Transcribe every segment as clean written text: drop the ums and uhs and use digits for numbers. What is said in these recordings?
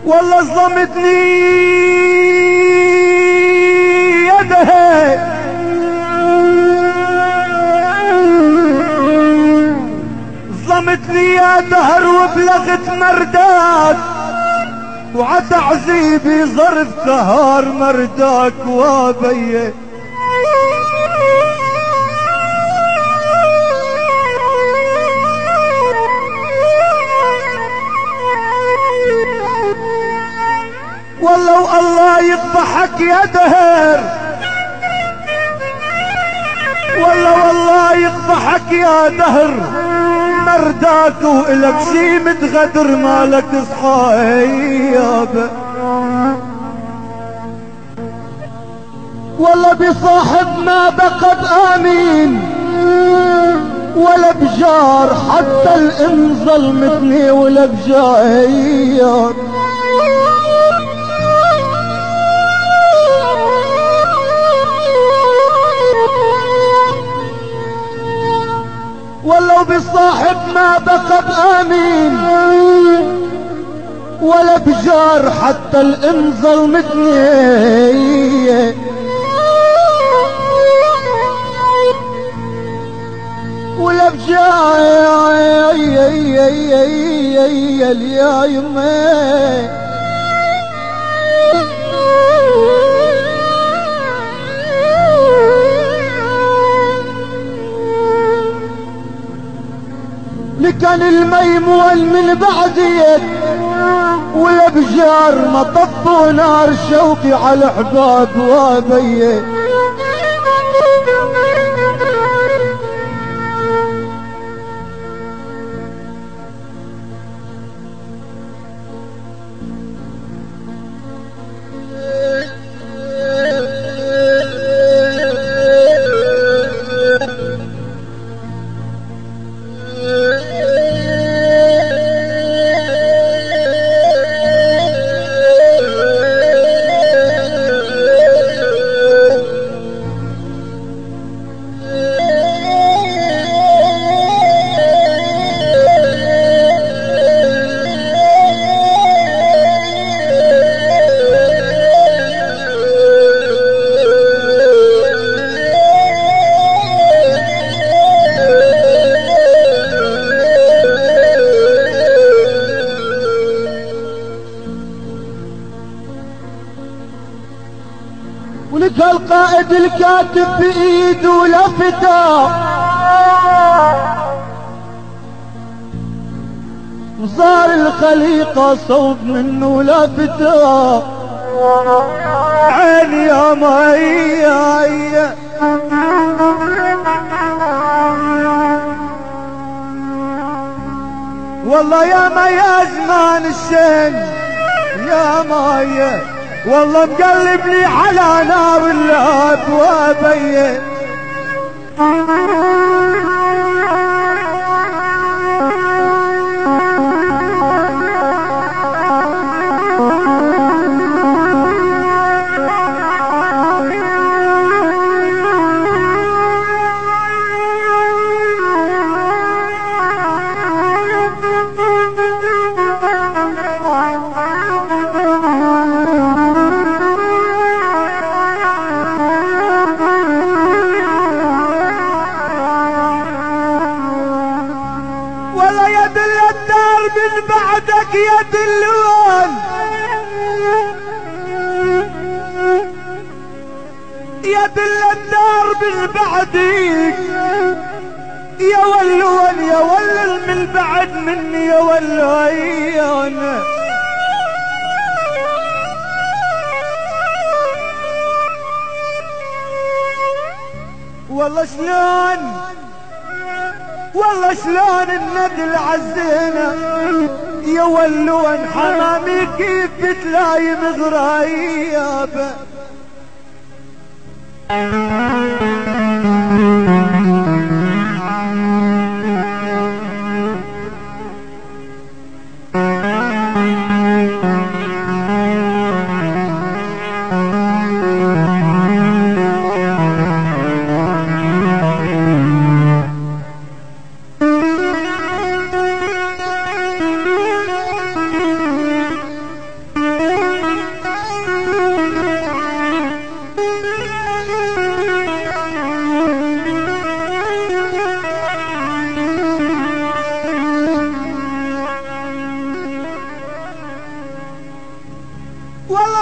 والله ظلمتني يدها ظلمتني يا دهر وبلغت مرداك وعتعذيبي ظرف سهار مرداك وابيه والله والله يقبحك يا دهر والله يقبحك يا دهر مرداك وإلك شي متغدر مالك تصحى يابا والله بصاحب ما بقى بآمين ولا بجار حتى الام ظلمتني ولا بجار والله بصاحب ما بقى بآمين ولا بجار حتى الام ظلمتني ولا بجار يا يمي لكان الميمون من بعديك ولا بجار ما طفوا نار شوقي على حباب وابيه ولك القائد الكاتب بإيده لفتة وصار الخليقة صوب منه لفتة عيني يا مي والله يا ما يا زمان الشين يا مي والله مقلبني على نار الابواب من بعدك يا دلوان يا دل الدار من بعدك يا ولون يا ولل من بعد مني يا ولون والله شلون والله شلون الندل عزينا يا ولون حمامي كيف بتلايم غرايبه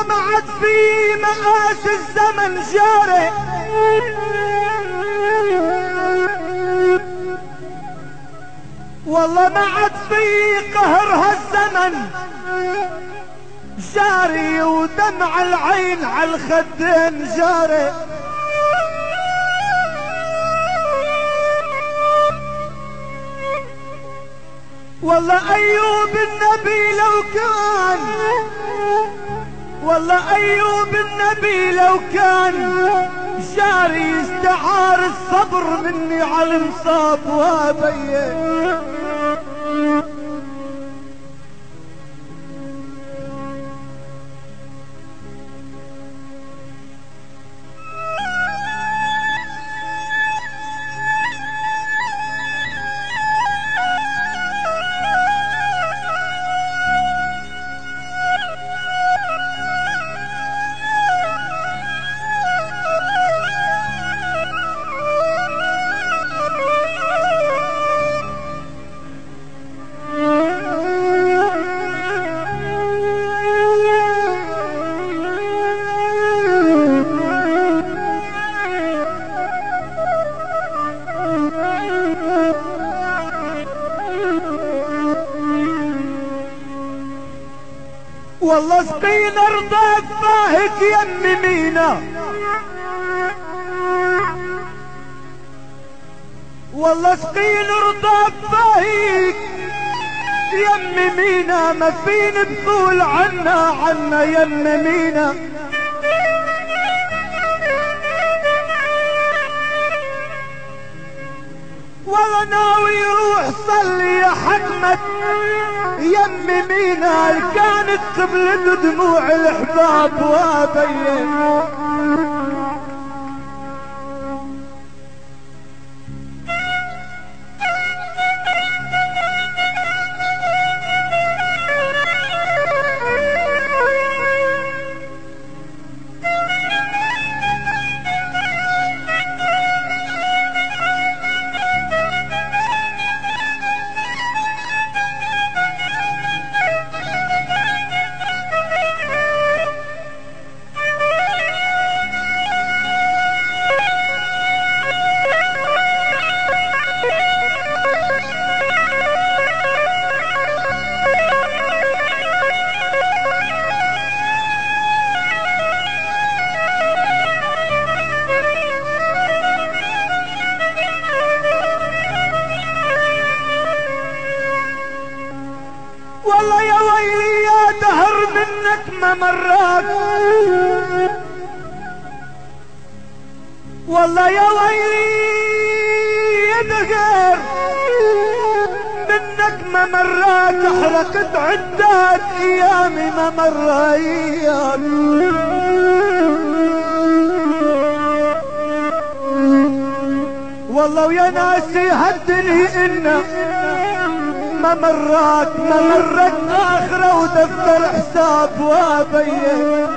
ما عاد في مقاس الزمن جاري، والله ما عاد في قهر هالزمن جاري، ودمع العين على الخدين جاري. والله ايوب النبي لو كان، والله ايوب النبي لو كان جاري يستعار الصبر مني على المصاب وابيه. والله سقينا رضاك باهك يم مينا، والله سقينا رضاك باهك يم مينا، ما فينا نقول عنا يم مينا. والله ناوي يروح صلي يا حكمت يم مينا، كانت قبلته دموع الحباب وابيه. والله يا ويلي يا دهر منك ما مراك، والله يا ويلي يا دهر منك ما مراك، احرقت عدات ايامي ما مر اياك. والله ويا ناسي هالدنيا إنا ما مرت آخرة ودفتر حساب وابيه.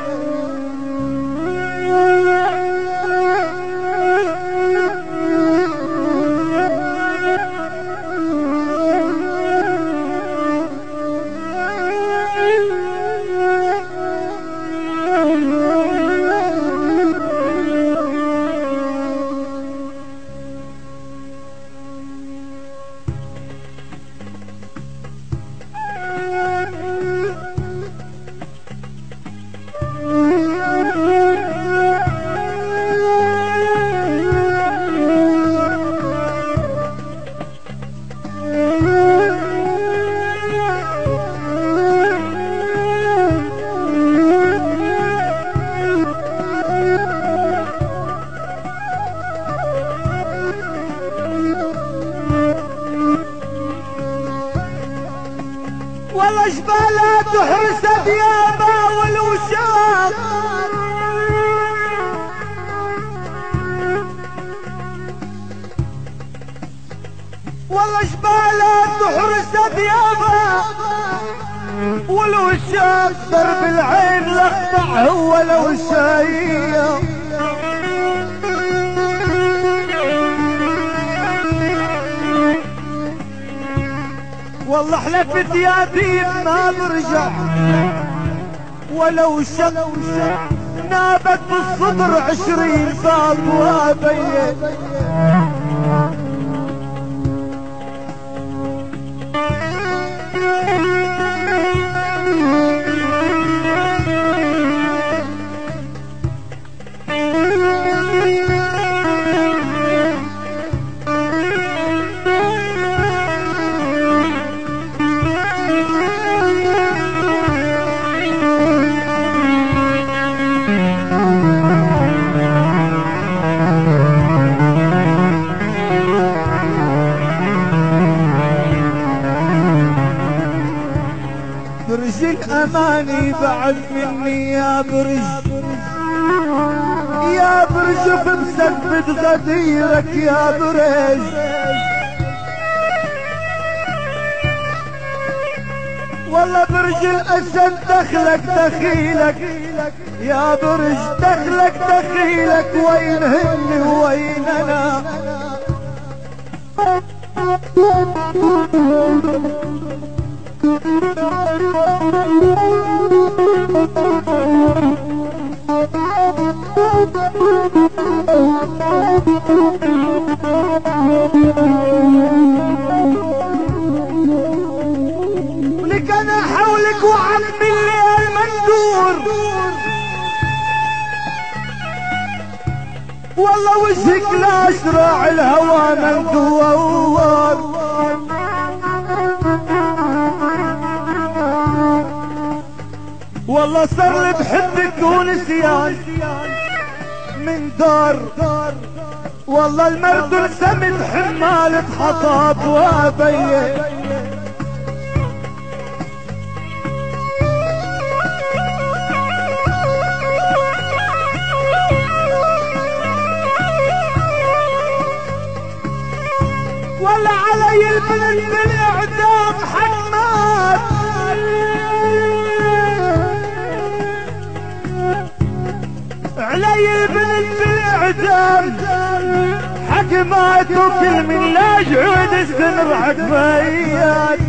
والله جبالها تحرس ثيابها والوشاق، والله جبالها تحرس ثيابها والوشاق، درب العين لقطع هو لو شايع. والله حلفت يا دين ما برجع، ولو شق نابت بالصبر 20 باب وابيه. برج الاماني بعد مني يا برج، يا برج بمثبت غديرك يا برج. والله برج الاسد دخلك دخيلك يا برج، دخلك دخيلك وين هني وين انا. ولك انا حولك وعم الليل مندور، والله وجهك لاسرع الهوى مندور. والله صار لي بحبك ونسيان من دار، والله المرد سمت حمالة حطاب وابيه. والله علي البنت بالاعدام حماد، علي البنت بالاعدام حكمات وكل من لا جعود السن عقبيات.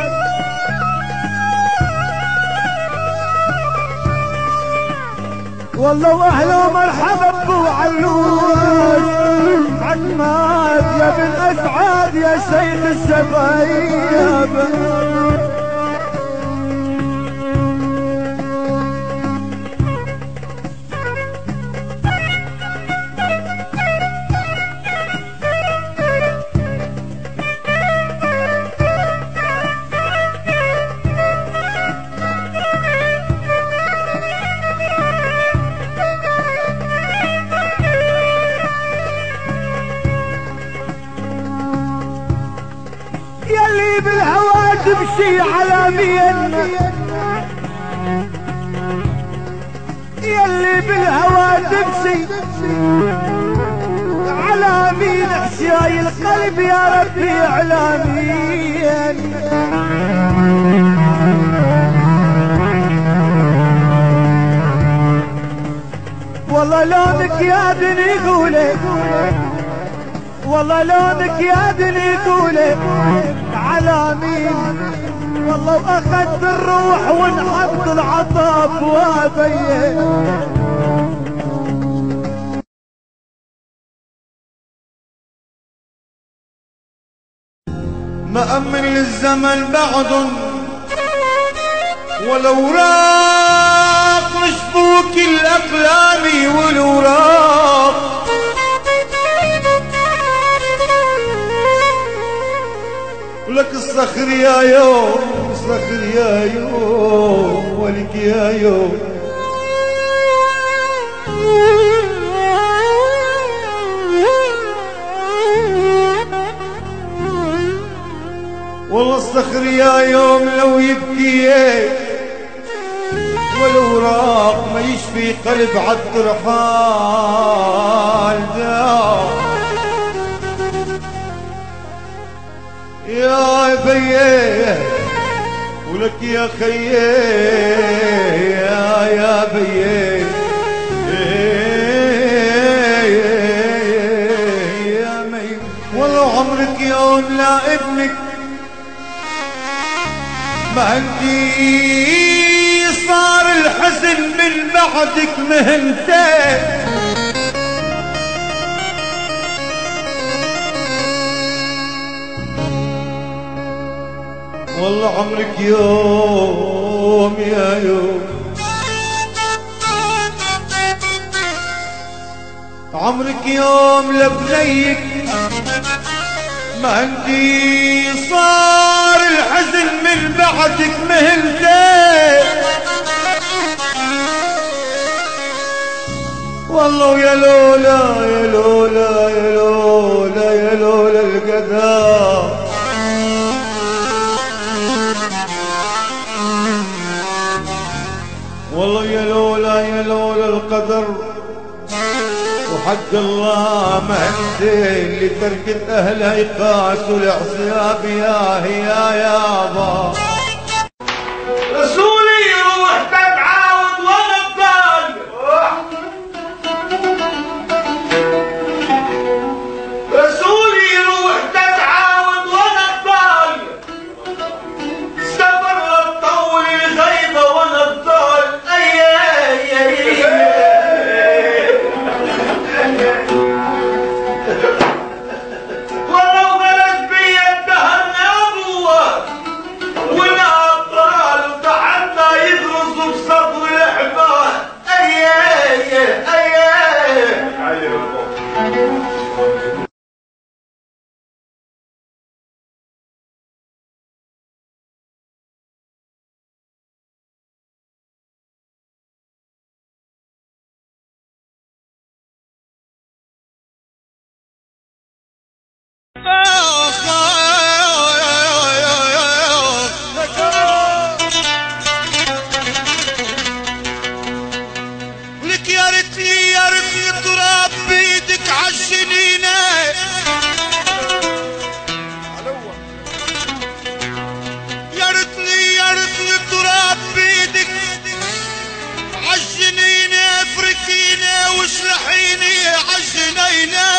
والله واهلا ومرحبا بابو علوش حكمات يا بن اسعاد يا شيخ الشبايب. يلي بالهوى تمشي على مين، يلي بالهوى تمشي على مين، حشاي القلب يا ربي على مين. والله لونك يا دني قولي، والله لونك يا دني قولي على مين. والله واخذ بالروح ونحط العطاب وابيه. ما أمن للزمن بعد ولو راق مشبوك الأقلام والوراق. ولك الصخر يا يوم، الصخر يا يوم، ولك يا يوم. والله الصخر يا يوم لو يبكي والوراق ما يشفي قلب عبد الرحال دار. يا بيه ولك يا خيه يا بيه يا مي. والله عمرك يوم لا ابنك ما عندي صار الحزن بعدك مهنتين. والله عمرك يوم يا يوم، عمرك يوم لبنيك ما عندي صار الحزن من بعدك مهنتين. والله يا لولا يا لولا يا لولا يا لولا القدر، والله يا لولا يا لولا القدر وحق الله ما عندي اللي تركت اهلها يقاسوا العصياب يا هي يابا. رسولي يروح تتعاود وانا الضال، رسولي يروح تتعاود وانا الضال، سفر الطول الغيبة وانا الضال. ولو غلت بي الدهر ابوه والابطال وتحدى يدرسوا بصدر الاحبال. لك يا ريتني يا ريتني تراب بيدك عالجنينة، يا ريتني يا ريتني تراب بيدك عالجنينة، افركيني واشلحيني عالجنينة.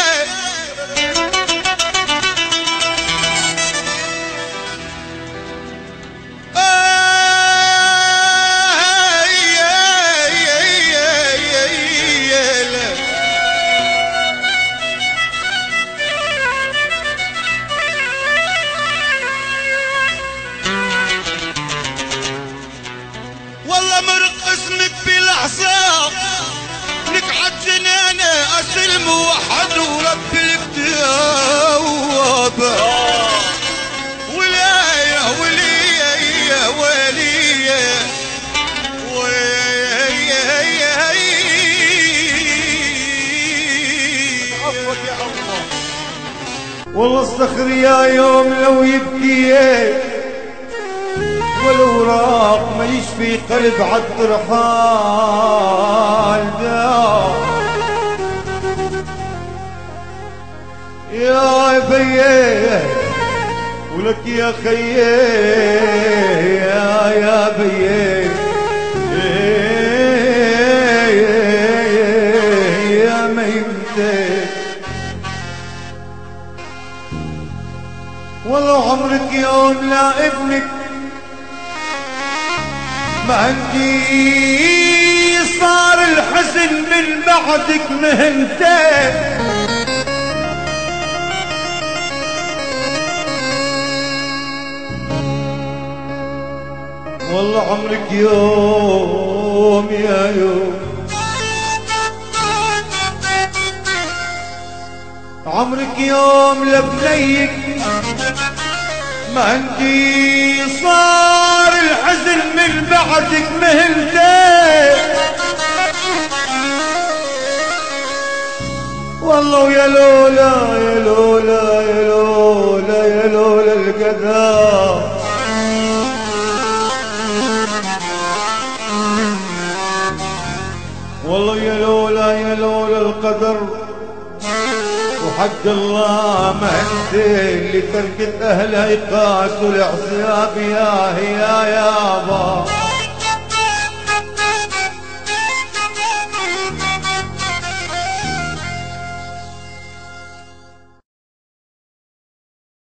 والله مرق اسمك بالاحساب، لك عالجنانة اسلم وحد ورب الكتاب. ولاية ولية ولية عفوك يا الله. والله الصخر يا يوم لو يبكي والوراق ما يشفي قلب عالترحال داع. يا بيه ولك يا خيه يا بيه يا ميمتك. والله عمرك يوم لا ابنك ما عندي صار الحزن من بعدك مهنتين. والله عمرك يوم يا يوم، عمرك يوم لبنيك ما عندي صار الحزن من بعدك مهنتين. والله يا لولا يا لولا يا لولا يا لولا القدر، والله يا لولا يا لولا القدر وحق الله ما عندي اللي تركت اهلها يقاسوا العصياب يا هي يابا.